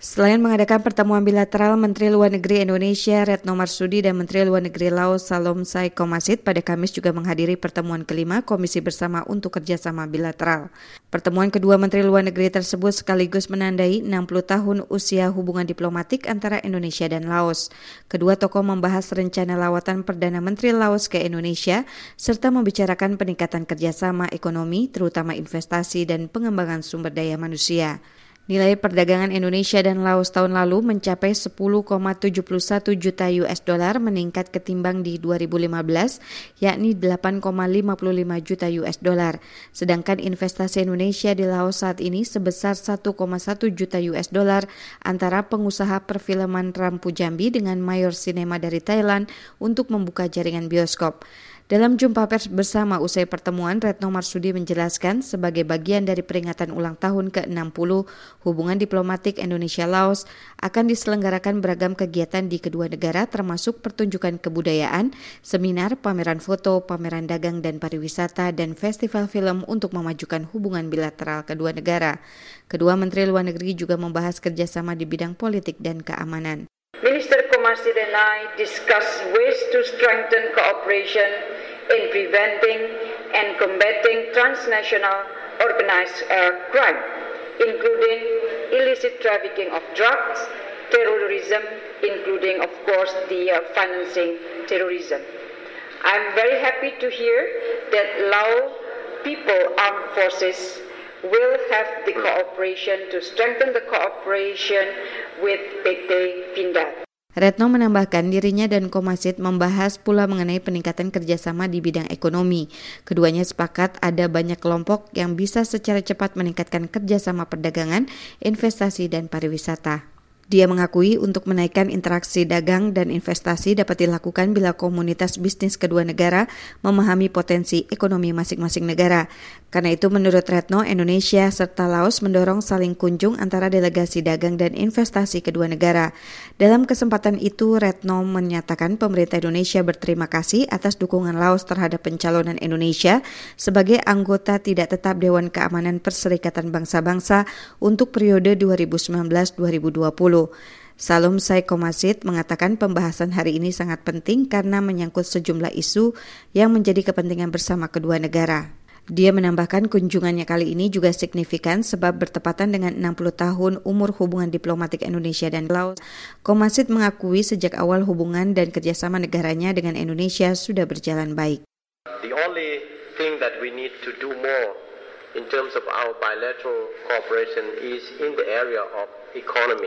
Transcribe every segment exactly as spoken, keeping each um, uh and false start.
Selain mengadakan pertemuan bilateral, Menteri Luar Negeri Indonesia Retno Marsudi dan Menteri Luar Negeri Laos Salomsai Kommasith pada Kamis juga menghadiri pertemuan kelima Komisi Bersama untuk Kerjasama Bilateral. Pertemuan kedua Menteri Luar Negeri tersebut sekaligus menandai enam puluh tahun usia hubungan diplomatik antara Indonesia dan Laos. Kedua tokoh membahas rencana lawatan Perdana Menteri Laos ke Indonesia serta membicarakan peningkatan kerjasama ekonomi, terutama investasi dan pengembangan sumber daya manusia. Nilai perdagangan Indonesia dan Laos tahun lalu mencapai sepuluh koma tujuh satu juta U S dollar meningkat ketimbang di dua ribu lima belas, yakni delapan koma lima lima juta U S dollar. Sedangkan investasi Indonesia di Laos saat ini sebesar satu koma satu juta U S dollar antara pengusaha perfilman Rampu Jambi dengan Mayor Cinema dari Thailand untuk membuka jaringan bioskop. Dalam jumpa pers bersama usai pertemuan, Retno Marsudi menjelaskan sebagai bagian dari peringatan ulang tahun ke enam puluh hubungan diplomatik Indonesia-Laos akan diselenggarakan beragam kegiatan di kedua negara termasuk pertunjukan kebudayaan, seminar, pameran foto, pameran dagang dan pariwisata, dan festival film untuk memajukan hubungan bilateral kedua negara. Kedua Menteri Luar Negeri juga membahas kerjasama di bidang politik dan keamanan. Minister Kommasith and I discussed ways to strengthen cooperation in preventing and combating transnational organized uh, crime, including illicit trafficking of drugs, terrorism, including, of course, the uh, financing terrorism. I'm very happy to hear that Lao People Armed Forces will have the cooperation to strengthen the cooperation with P T Pindad. Retno menambahkan dirinya dan Kommasith membahas pula mengenai peningkatan kerjasama di bidang ekonomi. Keduanya sepakat ada banyak kelompok yang bisa secara cepat meningkatkan kerjasama perdagangan, investasi, dan pariwisata. Dia mengakui untuk menaikkan interaksi dagang dan investasi dapat dilakukan bila komunitas bisnis kedua negara memahami potensi ekonomi masing-masing negara. Karena itu menurut Retno, Indonesia serta Laos mendorong saling kunjung antara delegasi dagang dan investasi kedua negara. Dalam kesempatan itu, Retno menyatakan pemerintah Indonesia berterima kasih atas dukungan Laos terhadap pencalonan Indonesia sebagai anggota tidak tetap Dewan Keamanan Perserikatan Bangsa-Bangsa untuk periode dua ribu sembilan belas sampai dua ribu dua puluh. Salomsai Kommasith mengatakan pembahasan hari ini sangat penting karena menyangkut sejumlah isu yang menjadi kepentingan bersama kedua negara. Dia menambahkan kunjungannya kali ini juga signifikan sebab bertepatan dengan enam puluh tahun umur hubungan diplomatik Indonesia dan Laos. Kommasith mengakui sejak awal hubungan dan kerjasama negaranya dengan Indonesia sudah berjalan baik. The only thing that we need to do more in terms of our bilateral cooperation is in the area of economy,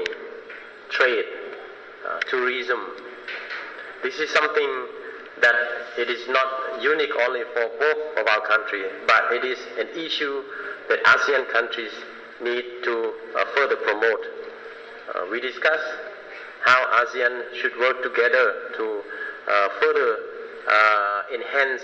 trade, uh, tourism. This is something that it is not unique only for both of our countries, but it is an issue that ASEAN countries need to uh, further promote. Uh, we discuss how ASEAN should work together to uh, further uh, enhance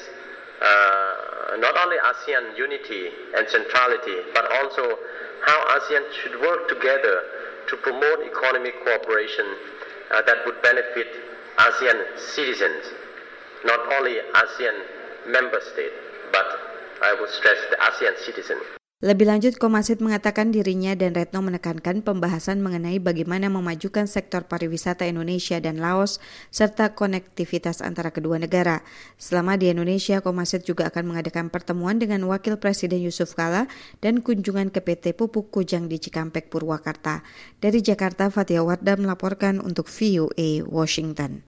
uh, not only ASEAN unity and centrality, but also how ASEAN should work together to promote economic cooperation uh, that would benefit ASEAN citizens, not only ASEAN member state, but I would stress the ASEAN citizen. Lebih lanjut, Kommasith mengatakan dirinya dan Retno menekankan pembahasan mengenai bagaimana memajukan sektor pariwisata Indonesia dan Laos serta konektivitas antara kedua negara. Selama di Indonesia, Kommasith juga akan mengadakan pertemuan dengan Wakil Presiden Yusuf Kala dan kunjungan ke P T Pupuk Kujang di Cikampek, Purwakarta. Dari Jakarta, Fatia Wardah melaporkan untuk V O A Washington.